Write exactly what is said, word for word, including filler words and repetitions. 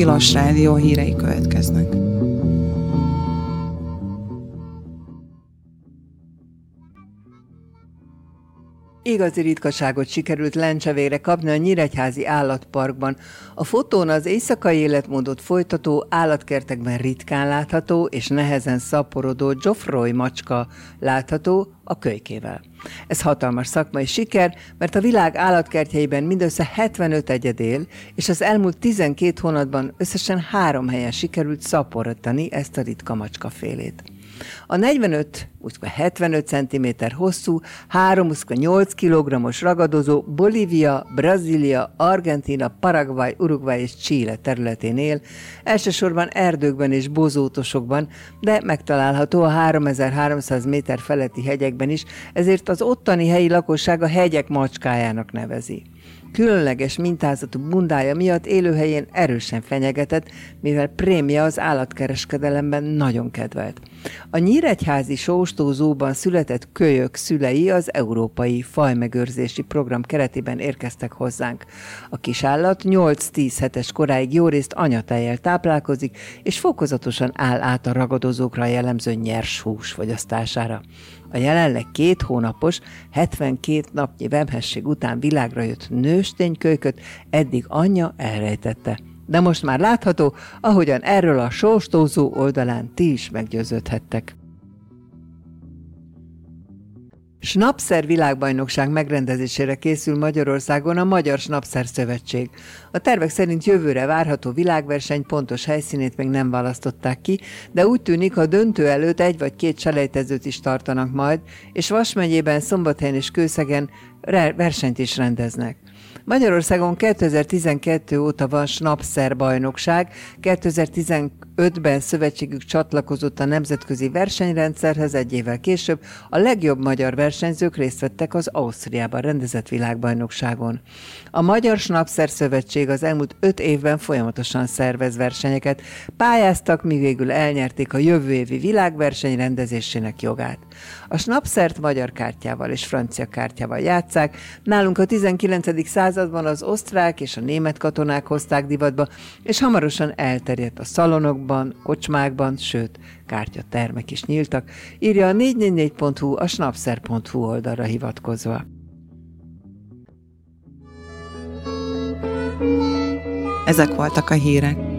Tilos Rádió hírei következnek. Igazi ritkaságot sikerült lencsevére kapni a Nyíregyházi Állatparkban. A fotón az éjszakai életmódot folytató, állatkertekben ritkán látható és nehezen szaporodó Geoffroy macska látható a kölykével. Ez hatalmas szakmai siker, mert a világ állatkertjeiben mindössze hetvenöt egyed él, és az elmúlt tizenkét hónapban összesen három helyen sikerült szaporodtani ezt a ritka macskafélét. A negyvenöt, hetvenöt centiméter hosszú, három nyolc kilogrammos ragadozó Bolívia, Brazília, Argentína, Paraguay, Uruguay és Chile területén él, elsősorban erdőkben és bozótosokban, de megtalálható a háromezer-háromszáz méter feletti hegyekben is, ezért az ottani helyi lakosság a hegyek macskájának nevezi. Különleges mintázatú bundája miatt élőhelyén erősen fenyegetett, mivel prémia az állatkereskedelemben nagyon kedvelt. A Nyíregyházi Sóstózóban született kölyök szülei az Európai Fajmegőrzési Program keretében érkeztek hozzánk. A kisállat nyolc-tíz hetes koráig jórészt anyatejjel táplálkozik, és fokozatosan áll át a ragadozókra jellemző nyers hús fogyasztására. A jelenleg két hónapos, hetvenkét napnyi vemhesség után világra jött nősténykölyköt eddig anyja elrejtette. De most már látható, ahogyan erről a Sóstózó oldalán ti is meggyőződhettek. Snapszer világbajnokság megrendezésére készül Magyarországon a Magyar Snapszer Szövetség. A tervek szerint jövőre várható világverseny pontos helyszínét még nem választották ki, de úgy tűnik, a döntő előtt egy vagy két selejtezőt is tartanak majd, és Vas megyében, Szombathelyen és Kőszegen versenyt is rendeznek. Magyarországon kétezer-tizenkettő óta van Snapszer bajnokság, kétezer-tizenötben szövetségük csatlakozott a nemzetközi versenyrendszerhez, egy évvel később a legjobb magyar versenyzők részt vettek az Ausztriában rendezett világbajnokságon. A Magyar Snapszer Szövetség az elmúlt öt évben folyamatosan szervez versenyeket, pályáztak, míg végül elnyerték a jövő évi világverseny rendezésének jogát. A Snapszert magyar kártyával és francia kártyával játsszák, nálunk a tizenkilencedik században az osztrák és a német katonák hozták divatba, és hamarosan elterjedt a szalonokban, kocsmákban, sőt, kártyatermek is nyíltak, írja a négy négy négy pont hu a snapszer pont hu oldalra hivatkozva. Ezek voltak a hírek.